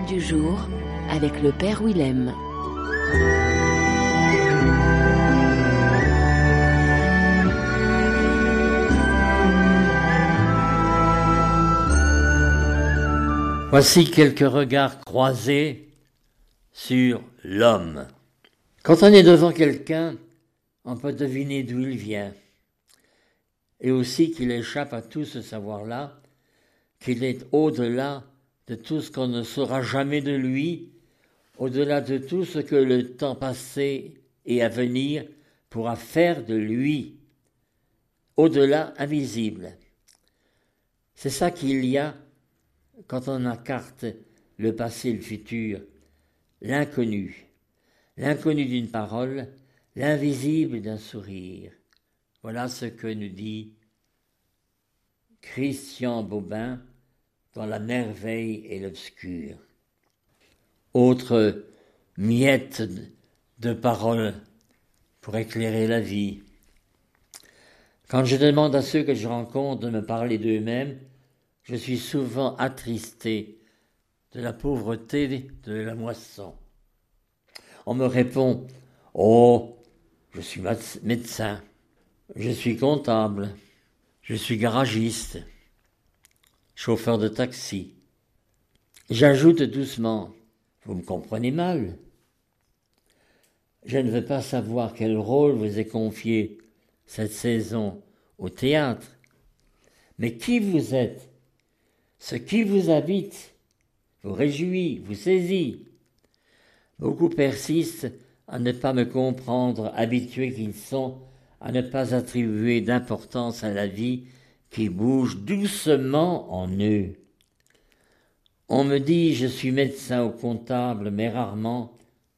Parole du jour avec le Père Willem. Voici quelques regards croisés sur l'homme. Quand on est devant quelqu'un, on peut deviner d'où il vient, et aussi qu'il échappe à tout ce savoir-là, qu'il est au-delà de tout ce qu'on ne saura jamais de lui, au-delà de tout ce que le temps passé et à venir pourra faire de lui, au-delà invisible. C'est ça qu'il y a quand on écarte le passé et le futur, l'inconnu d'une parole, l'invisible d'un sourire. Voilà ce que nous dit Christian Bobin dans La merveille et l'obscur. Autre miette de parole pour éclairer la vie. Quand je demande à ceux que je rencontre de me parler d'eux-mêmes, je suis souvent attristé de la pauvreté de la moisson. On me répond « Oh, je suis médecin, je suis comptable, je suis garagiste, chauffeur de taxi. » J'ajoute doucement « Vous me comprenez mal. Je ne veux pas savoir quel rôle vous est confié cette saison au théâtre, mais qui vous êtes, ce qui vous habite, vous réjouit, vous saisit. » Beaucoup persistent à ne pas me comprendre, habitués qu'ils sont à ne pas attribuer d'importance à la vie qui bouge doucement en eux. On me dit je suis médecin ou comptable, mais rarement.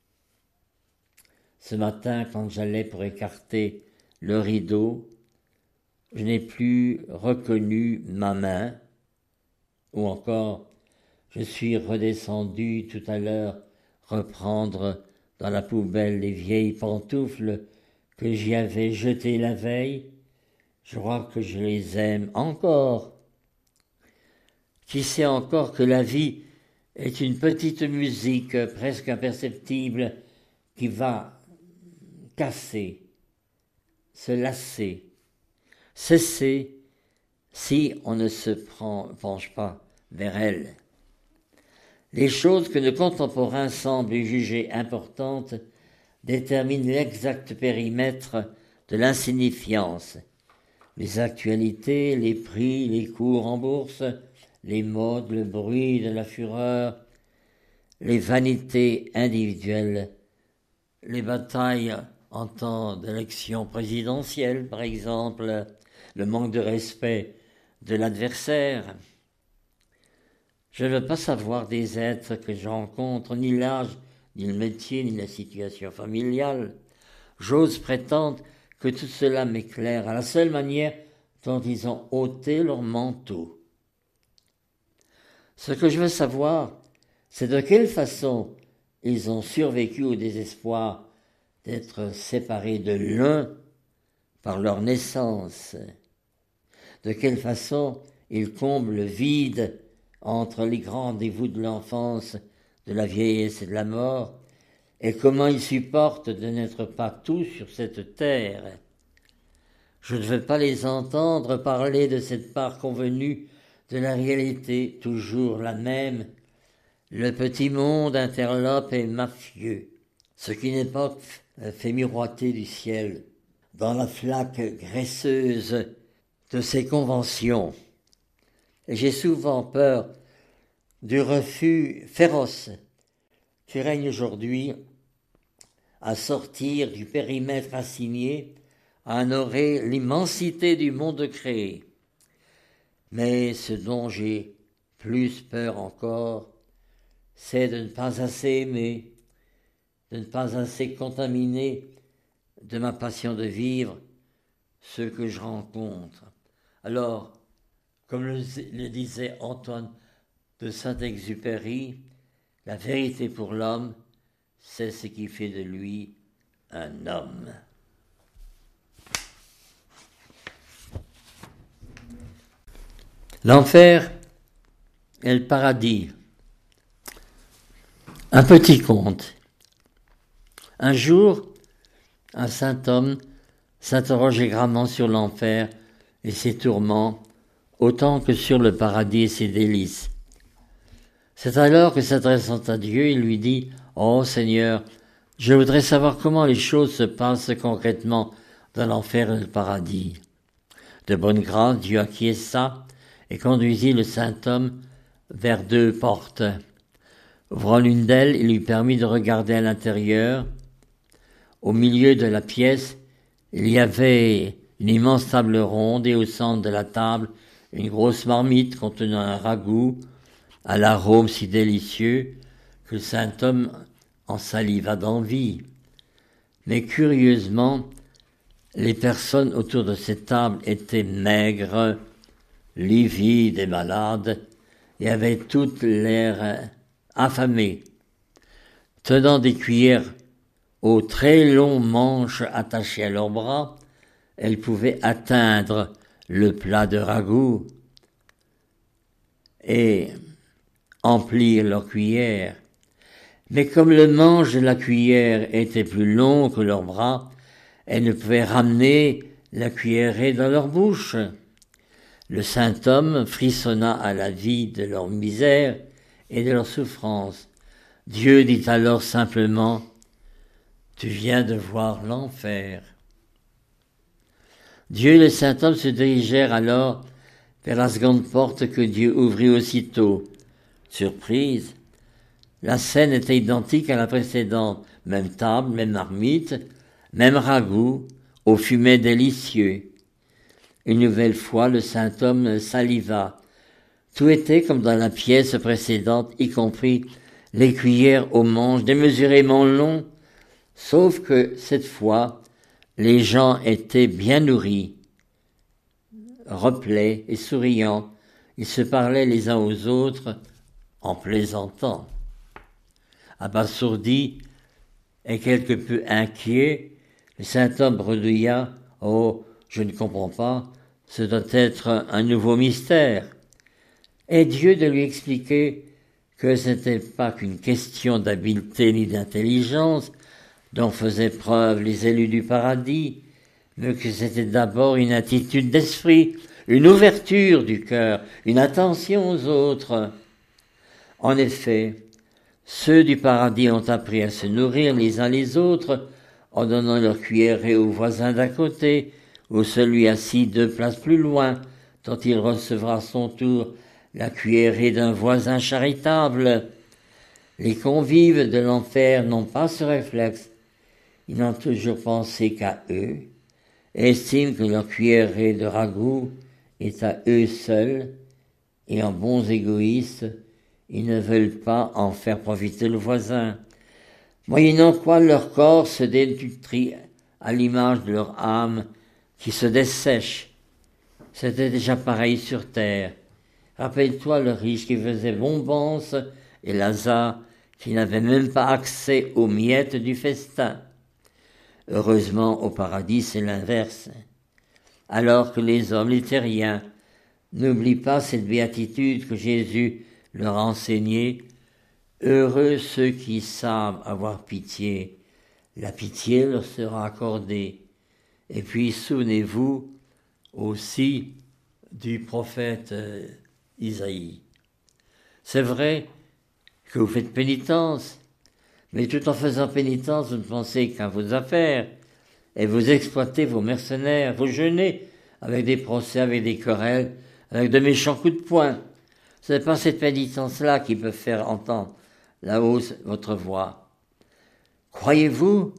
Ce matin, quand j'allais pour écarter le rideau, je n'ai plus reconnu ma main, ou encore je suis redescendu tout à l'heure reprendre dans la poubelle les vieilles pantoufles que j'y avais jetées la veille. Je crois que je les aime encore. Qui sait encore que la vie est une petite musique presque imperceptible qui va casser, se lasser, cesser si on ne se penche pas vers elle. Les choses que nos contemporains semblent juger importantes déterminent l'exact périmètre de l'insignifiance. Les actualités, les prix, les cours en bourse, les modes, le bruit de la fureur, les vanités individuelles, les batailles en temps d'élection présidentielle, par exemple, le manque de respect de l'adversaire. Je ne veux pas savoir des êtres que je rencontre, ni l'âge, ni le métier, ni la situation familiale. J'ose prétendre que tout cela m'éclaire à la seule manière dont ils ont ôté leur manteau. Ce que je veux savoir, c'est de quelle façon ils ont survécu au désespoir d'être séparés de l'un par leur naissance. De quelle façon ils comblent le vide entre les grands rendez-vous de l'enfance, de la vieillesse et de la mort, et comment ils supportent de n'être pas tous sur cette terre. Je ne veux pas les entendre parler de cette part convenue de la réalité, toujours la même. Le petit monde interlope et mafieux, ce qu'une époque fait miroiter du ciel, dans la flaque graisseuse de ses conventions. Et j'ai souvent peur du refus féroce qui règne aujourd'hui à sortir du périmètre assigné, à honorer l'immensité du monde créé. Mais ce dont j'ai plus peur encore, c'est de ne pas assez aimer, de ne pas assez contaminer de ma passion de vivre ceux que je rencontre. Alors, comme le disait Antoine de Saint-Exupéry, la vérité pour l'homme, c'est ce qui fait de lui un homme. L'enfer et le paradis. Un petit conte. Un jour, un saint homme s'interrogeait gravement sur l'enfer et ses tourments, autant que sur le paradis et ses délices. C'est alors que, s'adressant à Dieu, il lui dit « Oh Seigneur, je voudrais savoir comment les choses se passent concrètement dans l'enfer et le paradis. » De bonne grâce, Dieu acquiesça et conduisit le saint homme vers 2 portes. Ouvrant l'une d'elles, il lui permit de regarder à l'intérieur. Au milieu de la pièce, il y avait une immense table ronde et au centre de la table, une grosse marmite contenant un ragoût à l'arôme si délicieux que le saint homme en saliva d'envie. Mais curieusement, les personnes autour de cette table étaient maigres, livides et malades, et avaient toutes l'air affamées. Tenant des cuillères aux très longs manches attachés à leurs bras, elles pouvaient atteindre le plat de ragoût et emplir leurs cuillères. Mais comme le manche de la cuillère était plus long que leurs bras, elles ne pouvaient ramener la cuillerée dans leur bouche. Le saint homme frissonna à la vue de leur misère et de leur souffrance. Dieu dit alors simplement « Tu viens de voir l'enfer ». Dieu et le saint homme se dirigèrent alors vers la seconde porte que Dieu ouvrit aussitôt. Surprise, la scène était identique à la précédente, même table, même marmite, même ragoût, au fumet délicieux. Une nouvelle fois, le saint homme saliva. Tout était comme dans la pièce précédente, y compris les cuillères aux manches démesurément longs, sauf que cette fois, les gens étaient bien nourris, replets et souriants. Ils se parlaient les uns aux autres en plaisantant. Abasourdi et quelque peu inquiet, le saint homme bredouilla « Oh, je ne comprends pas, ce doit être un nouveau mystère. » Et Dieu de lui expliquer que ce n'était pas qu'une question d'habileté ni d'intelligence dont faisaient preuve les élus du paradis, mais que c'était d'abord une attitude d'esprit, une ouverture du cœur, une attention aux autres. En effet, ceux du paradis ont appris à se nourrir les uns les autres en donnant leur cuillerée au voisin d'à côté ou celui assis 2 places plus loin, dont il recevra à son tour la cuillerée d'un voisin charitable. Les convives de l'enfer n'ont pas ce réflexe. Ils n'ont toujours pensé qu'à eux, et estiment que leur cuillerée de ragoût est à eux seuls, et en bons égoïstes, ils ne veulent pas en faire profiter le voisin, moyennant quoi leur corps se dénutrit à l'image de leur âme qui se dessèche. C'était déjà pareil sur terre. Rappelle-toi le riche qui faisait bombance et Lazare qui n'avait même pas accès aux miettes du festin. Heureusement, au paradis, c'est l'inverse. Alors que les hommes, les terriens, n'oublient pas cette béatitude que Jésus leur a enseignée, heureux ceux qui savent avoir pitié, la pitié leur sera accordée. Et puis souvenez-vous aussi du prophète Isaïe. C'est vrai que vous faites pénitence, mais tout en faisant pénitence, vous ne pensez qu'à vos affaires, et vous exploitez vos mercenaires, vous jeûnez avec des procès, avec des querelles, avec de méchants coups de poing. Ce n'est pas cette pénitence-là qui peut faire entendre là-haut votre voix. Croyez-vous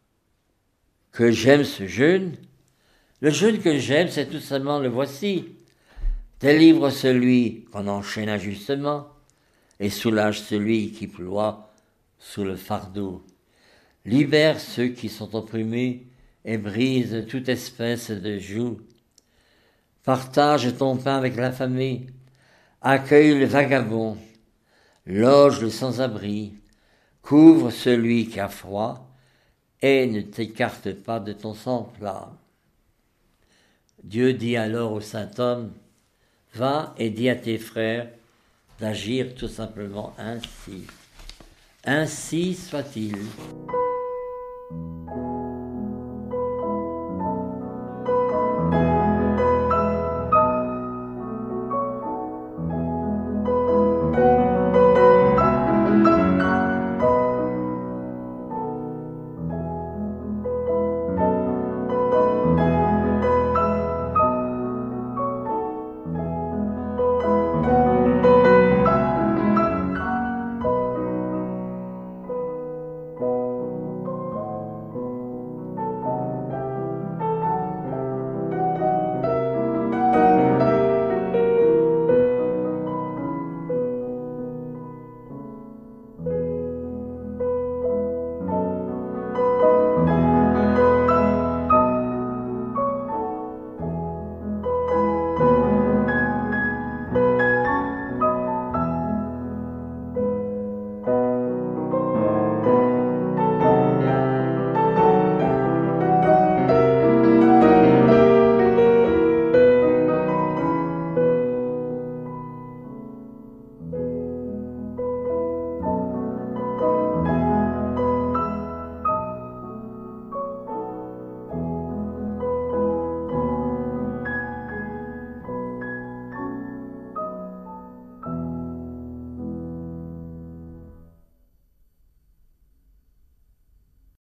que j'aime ce jeûne? Le jeûne que j'aime, c'est tout simplement le voici. Délivre celui qu'on enchaîne injustement et soulage celui qui ploie sous le fardeau. Libère ceux qui sont opprimés et brise toute espèce de joug. Partage ton pain avec l'affamé, accueille le vagabond, loge le sans-abri, couvre celui qui a froid et ne t'écarte pas de ton semblable. Dieu dit alors au saint homme, va et dis à tes frères d'agir tout simplement ainsi. Ainsi soit-il.